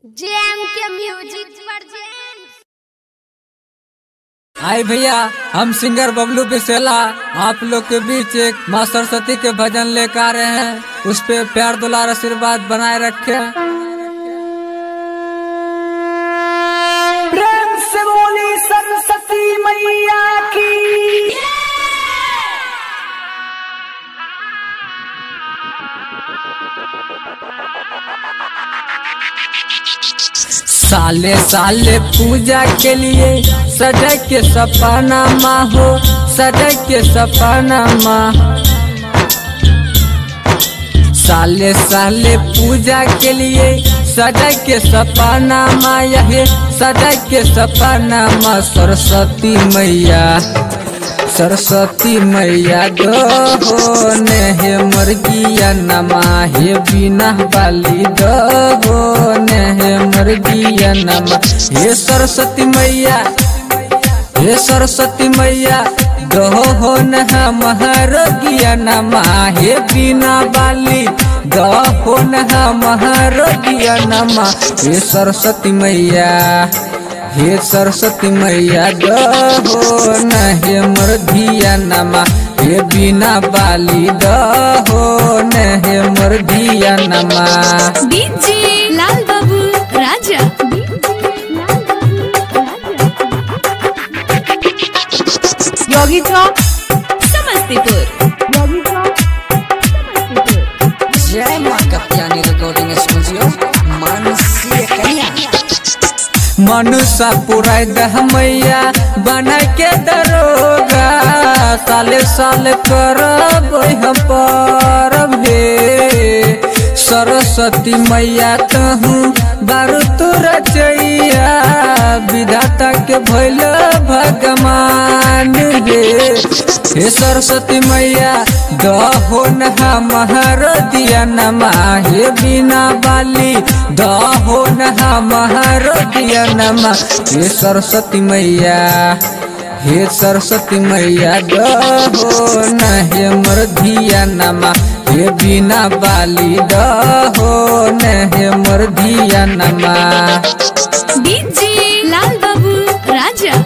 GeM के music present. हाय भैया, हम सिंगर बबलू बिसेला आप लोग के बीच एक माँ सरस्वती के भजन लेकर आ रहे हैं। उस पे प्यार दुलार आशीर्वाद बनाए रखे। प्रेम से बोली सरस्वती मैया की। साले साले पूजा के लिए सजा के सपना माँ हो, सजा के सपना माँ। साले साले पूजा के लिए सजा के सपना माँ, यही सजा के सपना माँ। सरस्वती मैया, सरस्वती मैया दो हो ने हे मर्गिया नमा, हे बिना बाली दो हो ने हे मर्गिया नमा। हे सरस्वती मैया, हे सरस्वती मैया दो हो न महरोगिया नमा, हे बिना बाली दो हो न महरोगिया नमा। हे सरस्वती मैया, हे सरस्वती मैया दो हो न हे मर्गिया नमा, हे बिना बाली दो हो न हे मर्गिया नमा। डीजे लाल बाबू राजा। योगी चौक समस्तीपुर। जय माँ कप्तानी रिकॉर्डिंग स्टूडियो मानसी कन्या। मनुष्य पुराय दह मैया बना के दरोगा, साले साल करब हम परब हे। सरस्वती मैया तहू बारू तू रचैया, विधाता के भैल भगवान हे। हे सरस्वती मैया दहो नहा महरोदिया नमा, हे बिना बाली दहो नहा महरोदिया नमा। हे सरस्वती मैया, हे सरस्वती मैया दहो न हे मर्धिया नमा, हे बिना बाली दहो न हे मर्धिया नमा। DJ Lal Babu Raja.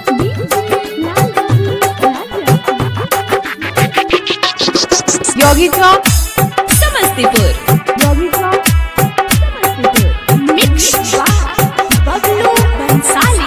Yogi Chowk Samastipur. Mix Bablu Bansali.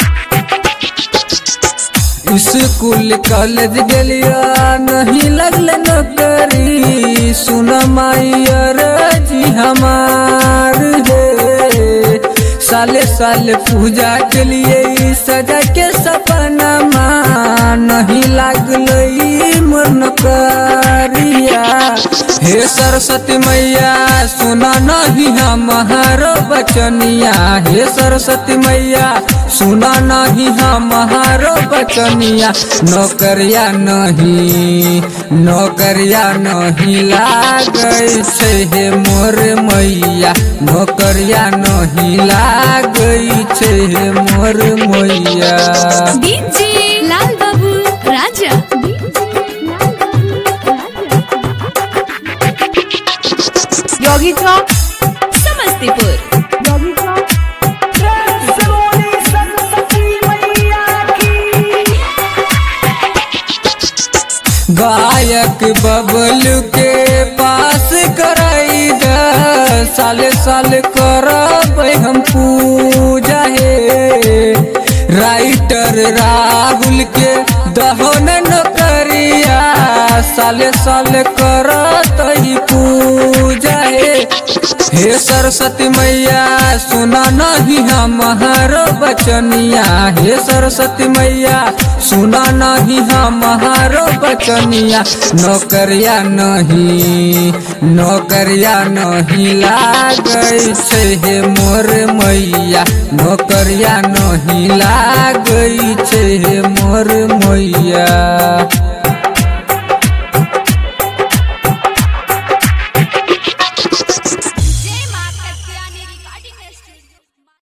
School college गेलिया नहीं लगल नौकरी, सुन मायर जी हमार हे। साले साले पूजा के लिए सजा के सपना माँ, नहीं लागल मोर नौकरिया। हे सरस्वती मैया सुना नहीं हमारो बचनिया, हे सरस्वती मैया सुना नहीं हमारो बचनिया। नौकरिया नहीं, नौकरिया नहीं लागै छै हे मोर मैया, नौकरिया नहीं लागै छै हे मोर मैया। डीजे लाल बाबू राजा। योगी चौक समस्तीपुर। प्रेम से बोली सरस्वती मैया की। गायक बबलू के पास कराई द, साले साल करब हम पूजा हे। राइटर राहुल के दहो न नौकरिया, साले साल करत ही पूजा हे। हे सरस्वती मैया सुना नहीं हमारो बचनिया, हे सरस्वती मैया सुना नहीं हमारो बचनिया। नौकरिया नहीं, नौकरिया नहीं लागै छै हे मोर मैया, नौकरिया नहीं लागै